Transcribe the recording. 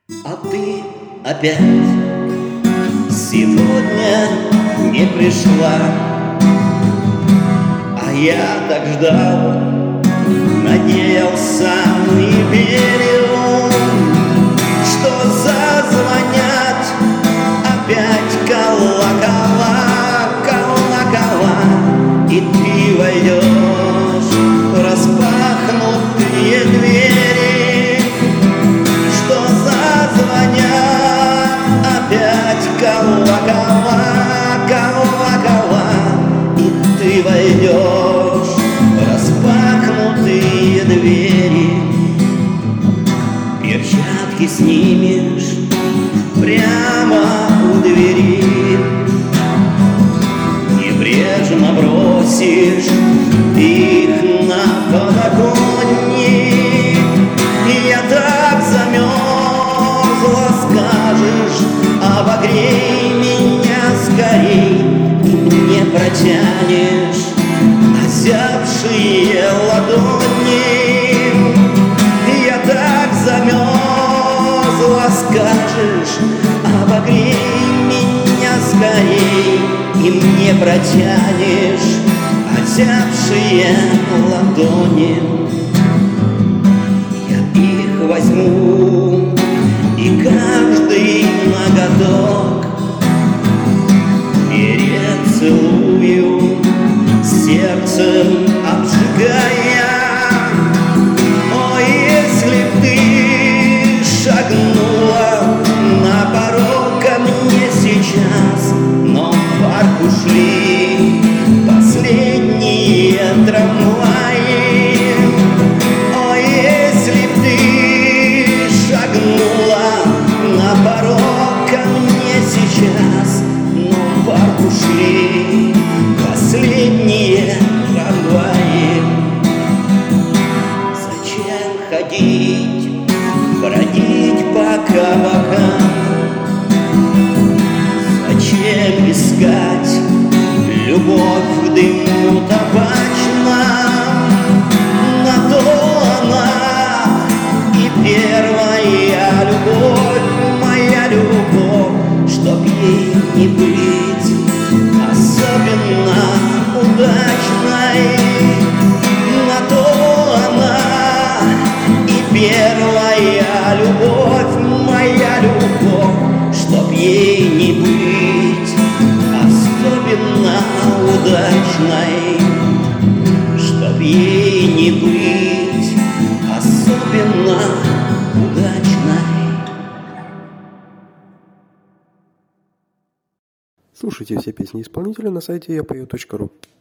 А ты опять сегодня не пришла, а я так ждал, надеялся и верил, что зазвонят опять колокола, колокола, и ты войдешь в распахнутые двери, что зазвонят опять колокола, колокола, и ты войдешь в распахнутые двери. Перчатки снимешь прямо у двери, небрежно бросишь их на подоконник. Я так замерзла, скажешь, обогрей меня скорей, и не протянешь озябшие ладони. Я так замерзла, скажешь, обогрей меня скорей, и мне протянешь озябшие ладони. Я их возьму, и каждый ноготок перецелую, сердцем обжигая. О, если б ты шагнула на порог ко мне сейчас, но в парк ушли последние трамваи. О, если б ты шагнула на порог ко мне сейчас, но в парк ушли последние трамваи. Зачем ходить, бродить по кабакам? Зачем искать любовь в дыму табачном? На то она и первая любовь, моя любовь, чтоб ей не быть особенно удачной. На то она и первая любовь, моя любовь, чтоб ей не быть особенно удачной, чтоб ей не быть особенно удачной. Слушайте все песни исполнителя на сайте yapою.ru.